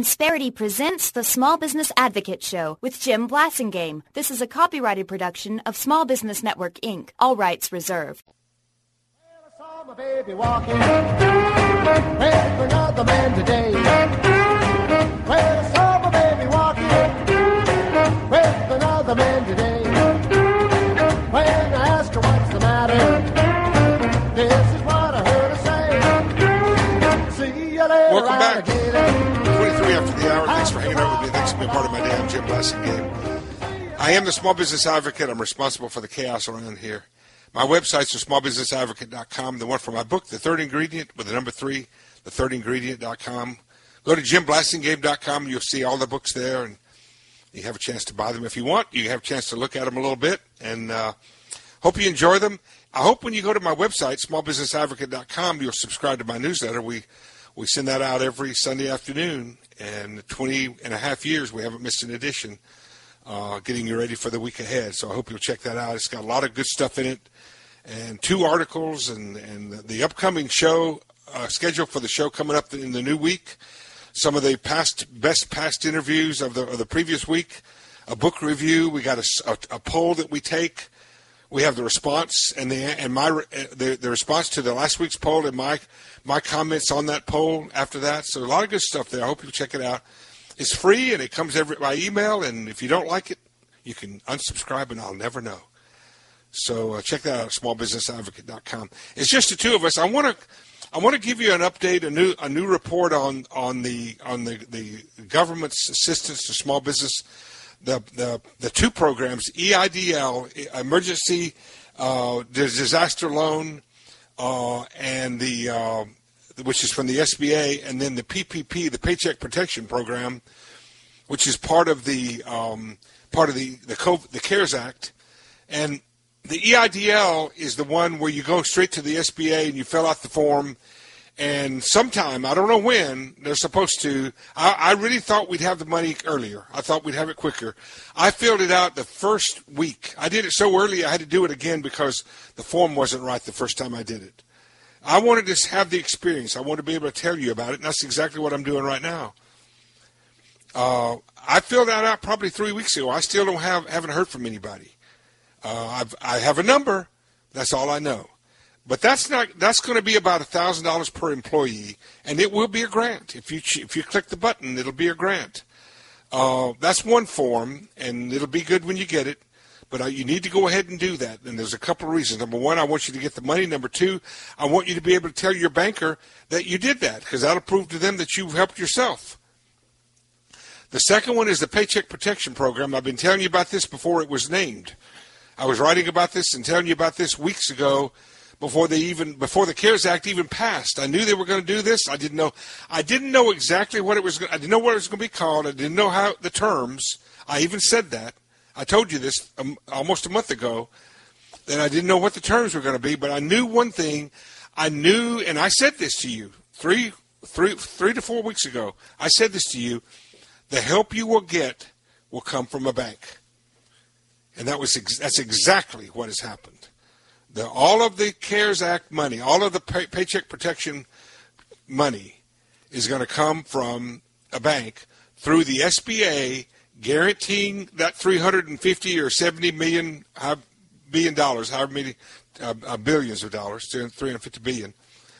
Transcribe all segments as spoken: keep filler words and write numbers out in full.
Insperity presents the Small Business Advocate Show with Jim Blasingame. This is a copyrighted production of Small Business Network, Incorporated. All rights reserved. Well, I saw my baby walking with another man today. Well, I saw my baby walking with another man today. When I asked her what's the matter, this is what I heard her say. See you later. Welcome back. twenty-three after the hour. Thanks for hanging out with me. Thanks for being part of my day. I'm Jim Blasingame. I am the Small Business Advocate. I'm responsible for the chaos around here. My websites are small business advocate dot com. The one for my book, The Third Ingredient, with the number three, the third ingredient dot com. Go to jim blasingame dot com. You'll see all the books there, and you have a chance to buy them if you want. You have a chance to look at them a little bit, and uh, hope you enjoy them. I hope when you go to my website, small business advocate dot com, you'll subscribe to my newsletter. We we send that out every Sunday afternoon, and twenty and a half years we haven't missed an edition, uh, getting you ready for the week ahead. So I hope you'll check that out. It's got a lot of good stuff in it, and two articles, and, and the upcoming show, uh, schedule for the show coming up in the new week, some of the past best past interviews of the of the previous week, a book review. We got a, a, a poll that we take. We have the response and the and my the, the response to the last week's poll and my my comments on that poll after that. So a lot of good stuff there. I hope you'll check it out. It's free and it comes every by email. And if you don't like it, you can unsubscribe and I'll never know. So uh, check that out at small business advocate dot com. It's just the two of us. I want to I want to give you an update, a new a new report on on the on the, the government's assistance to small business. The, the the two programs, E I D L, Emergency uh, Disaster Loan, uh, and the uh, which is from the S B A, and then the P P P, the Paycheck Protection Program, which is part of the um, part of the the, COVID, the CARES Act, and the E I D L is the one where you go straight to the S B A and you fill out the form. And sometime, I don't know when, they're supposed to, I, I really thought we'd have the money earlier. I thought we'd have it quicker. I filled it out the first week. I did it so early I had to do it again because the form wasn't right the first time I did it. I wanted to have the experience. I wanted to be able to tell you about it, and that's exactly what I'm doing right now. Uh, I filled that out probably three weeks ago. I still don't have, haven't heard from anybody. Uh, I've, I have a number. That's all I know. But that's not. That's going to be about a thousand dollars per employee, and it will be a grant. If you if you click the button, it'll be a grant. Uh, that's one form, and it'll be good when you get it. But uh, you need to go ahead and do that. And there's a couple of reasons. Number one, I want you to get the money. Number two, I want you to be able to tell your banker that you did that, because that'll prove to them that you've helped yourself. The second one is the Paycheck Protection Program. I've been telling you about this before it was named. I was writing about this and telling you about this weeks ago. Before they even before the CARES Act even passed, I knew they were going to do this. I didn't know. I didn't know exactly what it was. I didn't know what it was going to be called. I didn't know how the terms. I even said that. I told you this um, almost a month ago that I didn't know what the terms were going to be. But I knew one thing. I knew, and I said this to you three, three, three to four weeks ago. I said this to you: the help you will get will come from a bank, and that was ex- that's exactly what has happened. The, all of the CARES Act money, all of the pay, Paycheck Protection money is going to come from a bank through the S B A, guaranteeing that three hundred fifty or seventy million billion dollars, however many uh, uh, billions of dollars, three hundred fifty billion.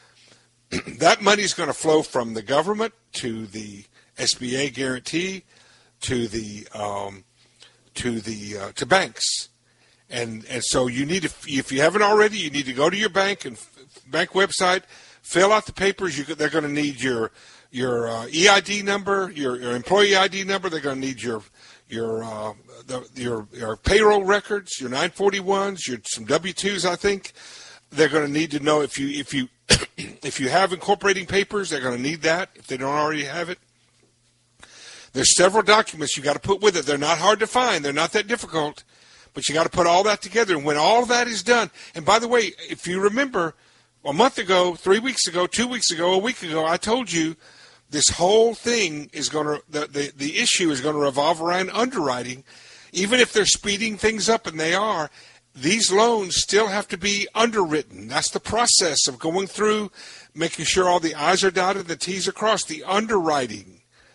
That money is going to flow from the government to the S B A guarantee to the um, to the uh, to banks. And and so you need to, if you haven't already, you need to go to your bank and bank website, fill out the papers. You, they're going to need your your uh, E I D number, your, your employee I D number. They're going to need your your uh, the, your your payroll records, your nine forty-ones, your some W twos. I think they're going to need to know if you if you if you have incorporating papers. They're going to need that if they don't already have it. There's several documents you got to put with it. They're not hard to find. They're not that difficult. But you got to put all that together. And when all that is done, and by the way, if you remember, a month ago, three weeks ago, two weeks ago, a week ago, I told you this whole thing is going to, the, the, the issue is going to revolve around underwriting. Even if they're speeding things up, and they are, these loans still have to be underwritten. That's the process of going through, making sure all the I's are dotted and the T's are crossed, the underwriting.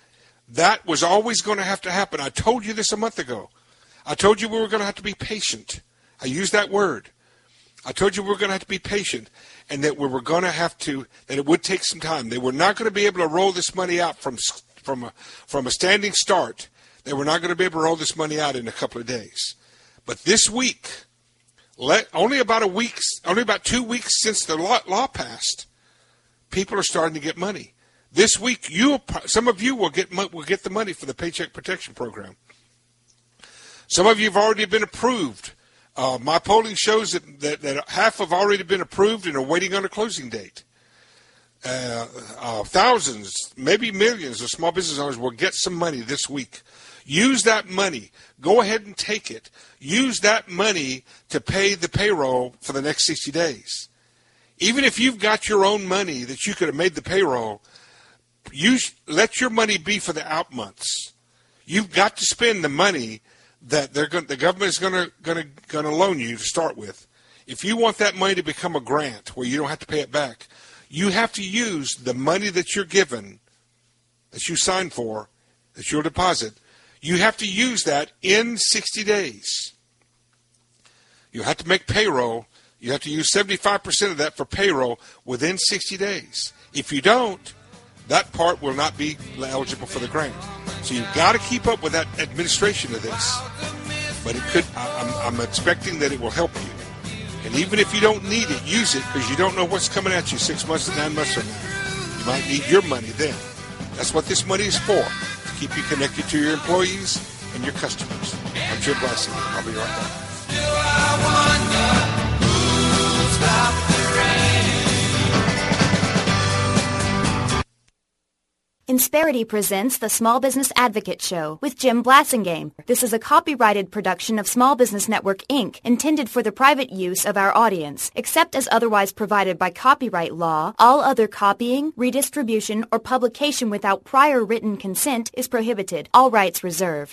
That was always going to have to happen. I told you this a month ago. I told you we were going to have to be patient. I used that word. I told you we were going to have to be patient and that we were going to have to, that it would take some time. They were not going to be able to roll this money out from, from, a, from a standing start. They were not going to be able to roll this money out in a couple of days. But this week, let, only about a week, only about two weeks since the law, law passed, people are starting to get money. This week, you, some of you will get will get the money for the Paycheck Protection Program. Some of you have already been approved. Uh, my polling shows that, that, that half have already been approved and are waiting on a closing date. Uh, uh, thousands, maybe millions of small business owners will get some money this week. Use that money. Go ahead and take it. Use that money to pay the payroll for the next sixty days. Even if you've got your own money that you could have made the payroll, use, let your money be for the out months. You've got to spend the money that they're going, the government is going to going to going to loan you to start with. If you want that money to become a grant where you don't have to pay it back, you have to use the money that you're given, that you signed for, that's your deposit. You have to use that in sixty days. You have to make payroll. You have to use seventy-five percent of that for payroll within sixty days. If you don't, that part will not be eligible for the grant. So you've got to keep up with that administration of this. But it could. I'm, I'm expecting that it will help you. And even if you don't need it, use it because you don't know what's coming at you six months and nine months from now. You might need your money then. That's what this money is for, to keep you connected to your employees and your customers. I'm Jim Blassing. I'll be right back. Do I wonder who'll stop the rain? Insperity presents the Small Business Advocate Show with Jim Blassingame. This is a copyrighted production of Small Business Network, Incorporated, intended for the private use of our audience. Except as otherwise provided by copyright law, all other copying, redistribution, or publication without prior written consent is prohibited. All rights reserved.